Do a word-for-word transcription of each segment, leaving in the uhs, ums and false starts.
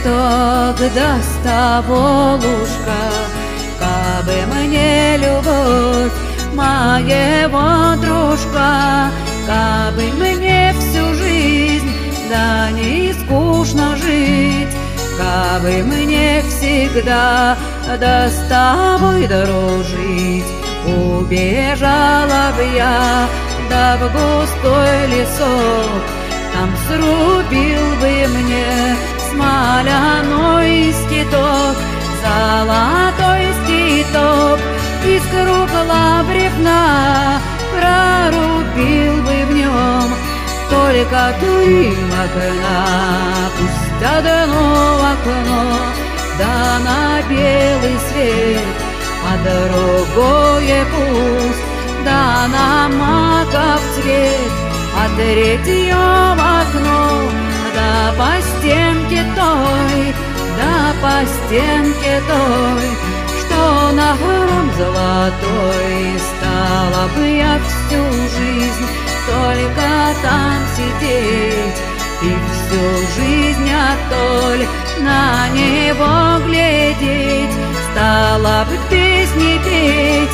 цветок да с тоболушка, кабы мне любовь моего дружка, кабы мне всю жизнь да не скучно жить, кабы мне всегда да с тобой дружить. Убежала б я да в густой лесок, там срубил бы мне смоляной скиток, золотой скиток, из кругла бревна прорубил бы в нем только дым окна. Пусть одно окно да на белый свет, а другое пусть да на маков цвет, а третье окно да по стенке той, да по стенке той, что на гром золотой. Стала бы я всю жизнь только там сидеть, и всю жизнь отоль на него глядеть. Стала бы песни петь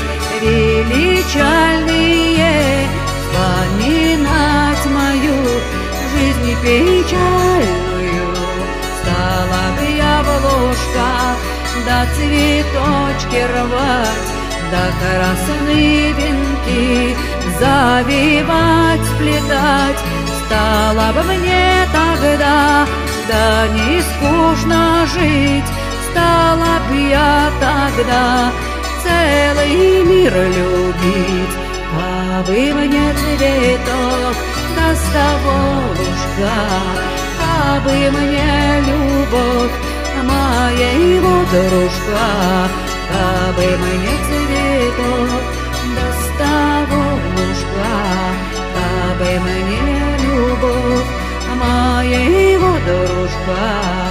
величальные, вспоминать мою жизнь печальную. Стала бы я в ложках да цветочки рвать, да красные венки завивать, сплетать. Стало бы мне тогда да не скучно жить, стала б я тогда целый мир любить. Кабы мне цветок да с тоболушка, кабы мне любовь моего дружка, кабы мне цветок да с тоболушка, кабы мне любовь моего дружка.